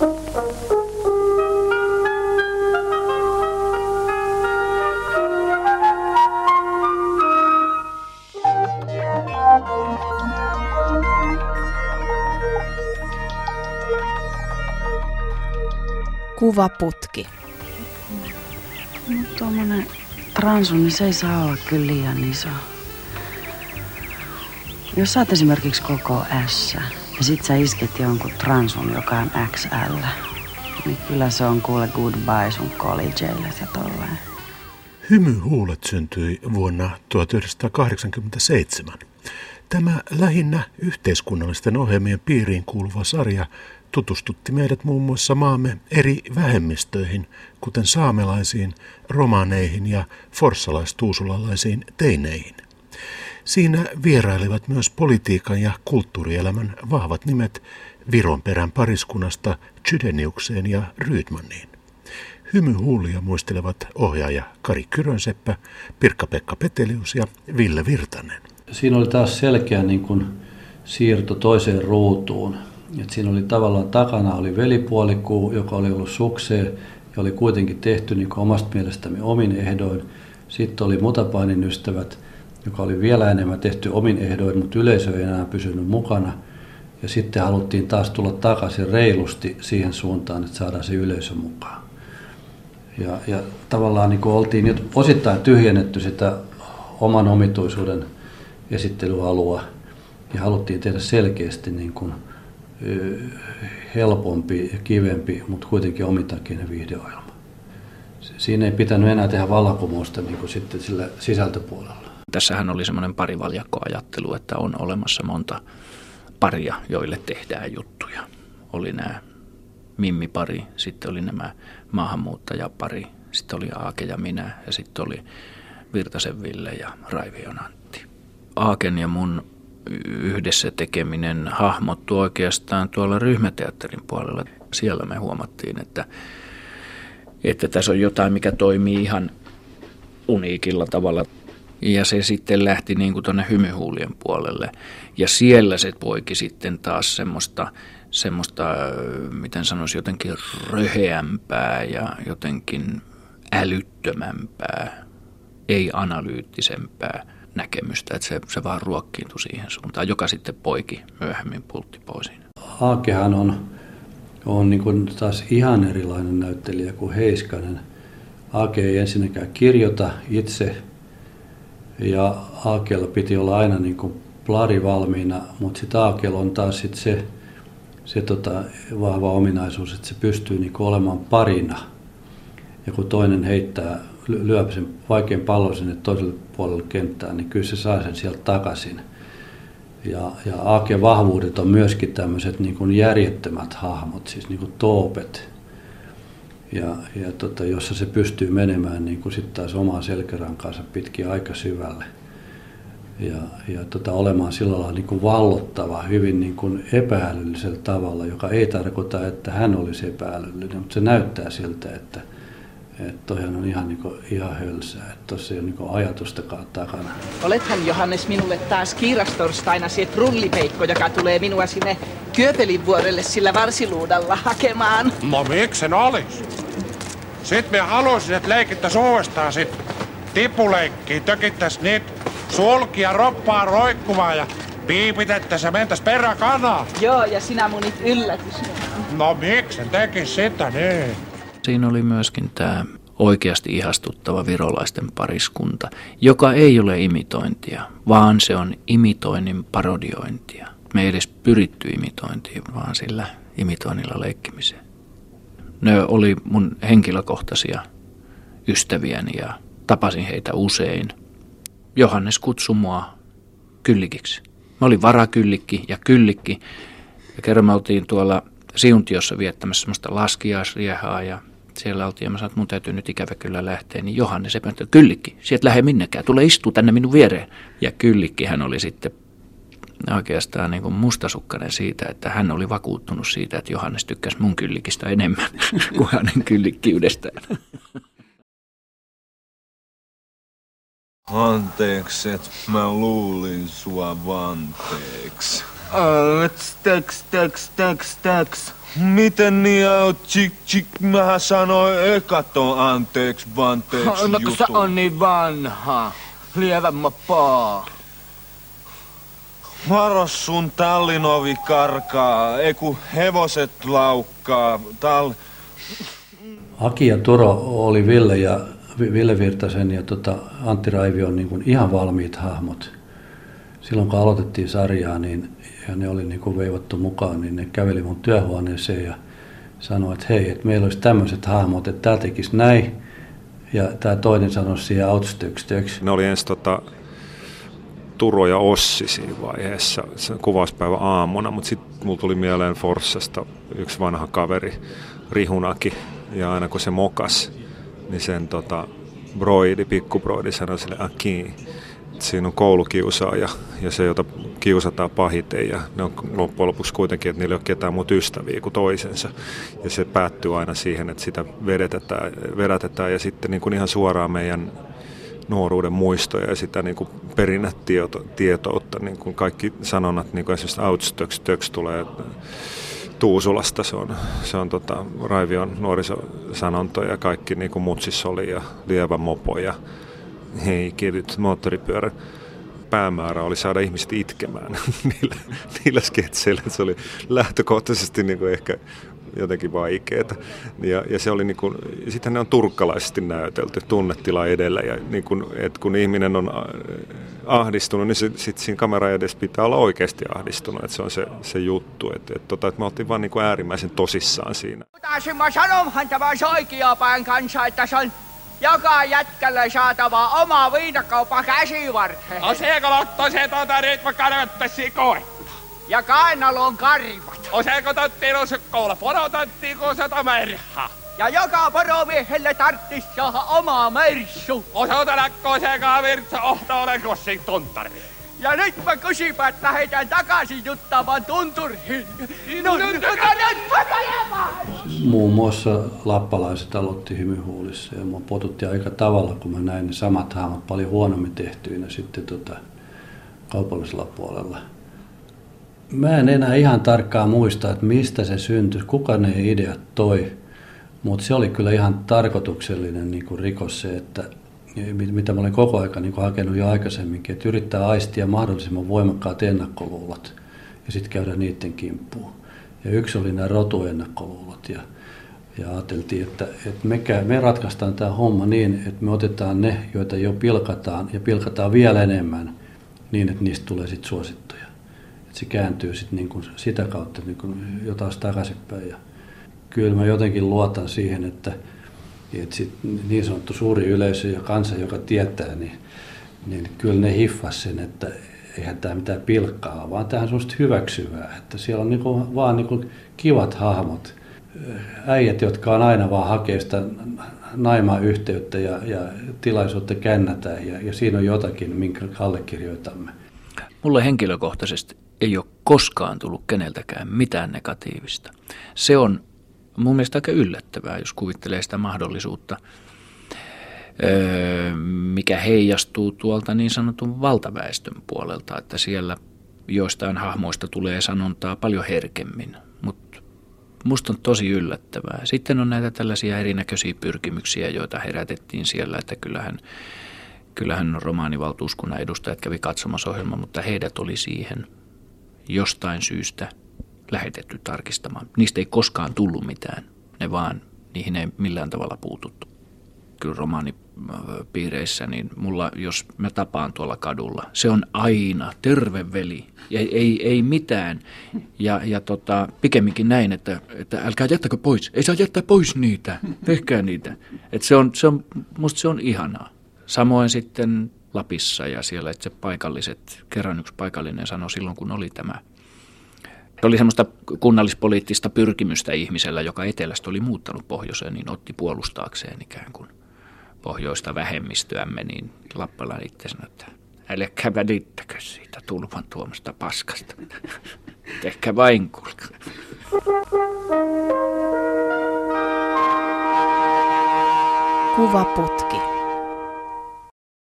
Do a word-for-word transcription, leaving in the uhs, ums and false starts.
Kuvaputki. No, tuommoinen transu, niin se ei saa olla kyllä liian iso. Jos sä oot esimerkiksi koko S ja sit sä isket jonkun transun, joka on X L, niin kyllä se on kuule goodbye sun collegeille ja tolleen. Hymyhuulet syntyi vuonna tuhatyhdeksänsataakahdeksankymmentäseitsemän. Tämä lähinnä yhteiskunnallisten ohjelmien piiriin kuuluva sarja tutustutti meidät muun muassa maamme eri vähemmistöihin, kuten saamelaisiin, romaneihin ja forssalaistuusulalaisiin teineihin. Siinä vierailivat myös politiikan ja kulttuurielämän vahvat nimet Vironperän pariskunnasta Chydeniukseen ja Rydmaniin. Hymyhuulia muistelevat ohjaaja Kari Kyrönseppä, Pirkka-Pekka Petelius ja Ville Virtanen. Siinä oli taas selkeä niin kuin siirto toiseen ruutuun. Et siinä oli tavallaan takana oli velipuolikuu, joka oli ollut sukseen ja oli kuitenkin tehty niin kuin omasta mielestämme omin ehdoin. Sitten oli Mutapainin ystävät, joka oli vielä enemmän tehty omin ehdoin, mutta yleisö ei enää pysynyt mukana. Ja sitten haluttiin taas tulla takaisin reilusti siihen suuntaan, että saadaan se yleisö mukaan. Ja, ja tavallaan niin kuin oltiin nyt osittain tyhjennetty sitä oman omituisuuden esittelyalua ja haluttiin tehdä selkeästi niin kuin helpompi ja kivempi, mutta kuitenkin omintakeinen viihdeohjelma. Siinä ei pitänyt enää tehdä vallankumousta niin kuin sitten sillä sisältöpuolella. Tässähän oli semmoinen parivaljakkoajattelu, että on olemassa monta paria, joille tehdään juttuja. Oli nämä Mimmi-pari, sitten oli nämä maahanmuuttajapari, sitten oli Aake ja minä ja sitten oli Virtasen Ville ja Raivion Antti. Aaken ja mun yhdessä tekeminen hahmottui oikeastaan tuolla ryhmäteatterin puolella. Siellä me huomattiin, että, että tässä on jotain, mikä toimii ihan uniikilla tavalla. Ja se sitten lähti niin kuin tuonne hymyhuulien puolelle. Ja siellä se poiki sitten taas semmoista, semmoista miten sanoisi, jotenkin röheämpää ja jotenkin älyttömämpää, ei-analyyttisempää näkemystä, että se, se vaan ruokkiintui siihen suuntaan, joka sitten poiki myöhemmin pulttipoisiin. Aakehan on, on niin kuin taas ihan erilainen näyttelijä kuin Heiskanen. Aake ei ensinnäkään kirjoita itse, ja Aakeella piti olla aina niin kuin plari valmiina, mutta sitten Aakeella on taas sit se, se tota vahva ominaisuus, että se pystyy niin kuin olemaan parina. Ja kun toinen heittää, lyö sen vaikean pallon sinne toiselle puolelle kenttään, niin kyllä se saa sen sieltä takaisin. Ja, ja Aaken vahvuudet on myöskin tämmöiset niin kuin järjettömät hahmot, siis niin kuin toopet, ja, ja tota, jossa se pystyy menemään niin kuin sitten taas omaan selkärankaansa pitkin aika syvälle. Ja, ja tota, olemaan sillä lailla niin kuin vallottava hyvin niin kuin epä-älyllisellä tavalla, joka ei tarkoita, että hän olisi epä-älyllinen, mutta se näyttää siltä, että että toihan on ihan, niin kuin, ihan hölsää, että tuossa ei ole niin kuin ajatustakaan takana. Olethan, Johannes, minulle taas kiirastorstaina se trullipeikko, joka tulee minua sinne Kööpelin vuorelle sillä varsiluudalla hakemaan. No miksen olis? Sitten me haluaisin, että leikittäis uudestaan sit tipuleikkiä, tökittäis niitä sulkia roppaa roikkumaan ja piipitettäis ja mentäis peräkanaan. Joo, ja sinä munit yllätys. No miksen tekis sitä niin? Siinä oli myöskin tämä oikeasti ihastuttava virolaisten pariskunta, joka ei ole imitointia, vaan se on imitoinnin parodiointia. Me ei edes pyritty imitointiin, vaan sillä imitoinnilla leikkimiseen. Ne oli mun henkilökohtaisia ystäviäni ja tapasin heitä usein. Johannes kutsui mua kyllikiksi. Mä olin varakyllikki ja kyllikki. Ja kerran me oltiin tuolla Siuntiossa viettämässä semmoista laskiaisriehaa ja siellä oltiin ja mä sanoin, että mun täytyy nyt ikävä kyllä lähteä. Niin Johannes epäntyi, kyllikki, sieltä lähde minnekään, tule istua tänne minun viereen. Ja kyllikki hän oli sitten oikeastaan niin kuin mustasukkainen siitä, että hän oli vakuuttunut siitä, että Johannes tykkäsi mun kyllikistä enemmän kuin hänen kyllikkiydestään. Anteeksi, että mä luulin sua vanteeksi. Taks, taks, taks, taks, taks. Miten niin oot, chik chik, mähän sanoin ekaton anteeksi vanteeksi No kun sä jutun. on niin vanha. Lievä mopaa. Varos sun tallin ovi karkaa, ei kun hevoset laukkaa. Tall... Aki ja Turo oli Ville ja Ville Virtasen ja tota Antti Raivion niin kuin ihan valmiit hahmot. Silloin kun aloitettiin sarjaa niin, ja ne oli niin kuin veivattu mukaan, niin ne käveli mun työhuoneeseen ja sanoi, että hei, että meillä olisi tämmöiset hahmot, että tää tekisi näin. Ja tämä toinen sanoi siihen outstökstöksi. Ne oli ensin tota, Turo ja Ossi siinä vaiheessa, se kuvauspäivä aamuna, mutta sitten mulla tuli mieleen Forssasta yksi vanha kaveri, Rihunaki, ja aina kun se mokas, niin sen tota, broidi, pikkubroidi sanoi sille Aki, siinä on koulukiusaaja ja se, jota kiusataan pahiten ja ne on loppujen lopuksi kuitenkin, että niillä ei ole ketään muuta ystäviä kuin toisensa. Ja se päättyy aina siihen, että sitä vedätetään, vedätetään ja sitten niin kuin ihan suoraan meidän nuoruuden muistoja ja sitä niin kuin perinnätietoutta, niin kuin kaikki sanonnat, niin kuin esimerkiksi outstöks tulee Tuusulasta, se on, se on tota, Raivion nuorisosanonto ja kaikki niin kuin Mutsissoli ja Lievä mopo ja hei, kevyt moottoripyörä. Päämäärä oli saada ihmiset itkemään niillä, niillä sketseillä. Se oli lähtökohtaisesti niin kuin ehkä jotenkin vaikeaa. Ja, ja se oli niin kuin, sitten ne on turkkalaisesti näytelty tunnetila edellä. Ja niin kuin, että kun ihminen on ahdistunut, niin sitten sit siinä kamera edessä pitää olla oikeasti ahdistunut. Että se on se, se juttu. Että et, tota, et me oltiin vaan niin kuin äärimmäisen tosissaan siinä. Mä sanomaan tämä olisi oikeapään kanssa, että se on joka jätkälle saatava oma viinakauppa käsivarteen. No seekö lotto se tuota nyt mä kannattais koetta? Ja kainalon karvat. O seekö tottiin on koula porotottiin kun sata merha? Ja joka poromiehelle tarttis saada oma merssu. O se ota läkkoo seekaa virtsa ohta olen kossin tuntari. Ja nyt mä kysipä, että lähetään takaisin juttaamaan tunturiin. No, no, nyt Muun muassa lappalaiset aloitti Hymyhuulissa ja mua potutti aika tavalla, kun mä näin ne samat hahmot paljon huonommin tehtyinä sitten tota, kaupallisella puolella. Mä en enää ihan tarkkaan muista, että mistä se syntyi, kuka ne ideat toi, mutta se oli kyllä ihan tarkoituksellinen niin kuin rikos se, että mitä mä olen koko ajan niin kuin hakenut jo aikaisemminkin, että yrittää aistia mahdollisimman voimakkaat ennakkoluulot ja sitten käydä niiden kimppuun. Ja yksi oli nämä rotuennakkoluulot ja, ja ajateltiin, että, että me, me ratkaistaan tämä homma niin, että me otetaan ne, joita jo pilkataan ja pilkataan vielä enemmän niin, että niistä tulee sitten suosittuja. Että se kääntyy sitten niin kuin sitä kautta niin kuin jo taas takaisinpäin. Ja kyllä mä jotenkin luotan siihen, että että sit niin sanottu suuri yleisö ja kansa, joka tietää, niin, niin kyllä ne hiffas sen, että eihän tämä mitään pilkkaa, vaan tämä on semmoista hyväksyvää, että siellä on niinku, vaan niinku kivat hahmot, äijät, jotka on aina vaan hakee sitä naimaan yhteyttä ja, ja tilaisuutta kännätä ja, ja siinä on jotakin, minkä allekirjoitamme. Mulle henkilökohtaisesti ei ole koskaan tullut keneltäkään mitään negatiivista. Se on mun mielestä aika yllättävää, jos kuvittelee sitä mahdollisuutta, öö, mikä heijastuu tuolta niin sanotun valtaväestön puolelta, että siellä joistain hahmoista tulee sanontaa paljon herkemmin, mutta musta on tosi yllättävää. Sitten on näitä tällaisia erinäköisiä pyrkimyksiä, joita herätettiin siellä, että kyllähän, kyllähän romaanivaltuuskunnan edustajat kävi katsomassa ohjelmaa, mutta heidät oli siihen jostain syystä lähetetty tarkistamaan. Niistä ei koskaan tullut mitään, ne vaan, niihin ei millään tavalla puututtu. Kyllä romaanipiireissä, niin mulla, jos mä tapaan tuolla kadulla, se on aina terve veli, ei, ei, ei mitään. Ja, ja tota, pikemminkin näin, että, että älkää jättäkö pois, ei saa jättää pois niitä, tehkää niitä. Et se on, se on, musta se on ihanaa. Samoin sitten Lapissa ja siellä, että se paikalliset, kerran yksi paikallinen sanoi silloin, kun oli tämä. Se oli semmoista kunnallispoliittista pyrkimystä ihmisellä, joka etelästä oli muuttanut pohjoiseen, niin otti puolustaakseen ikään kuin pohjoista vähemmistöämme, niin Lappalainen itse sanoi, että älkää välittäkö siitä tulvan tuomasta paskasta. Tehkää vain, kuulkaa. Kuvaputki.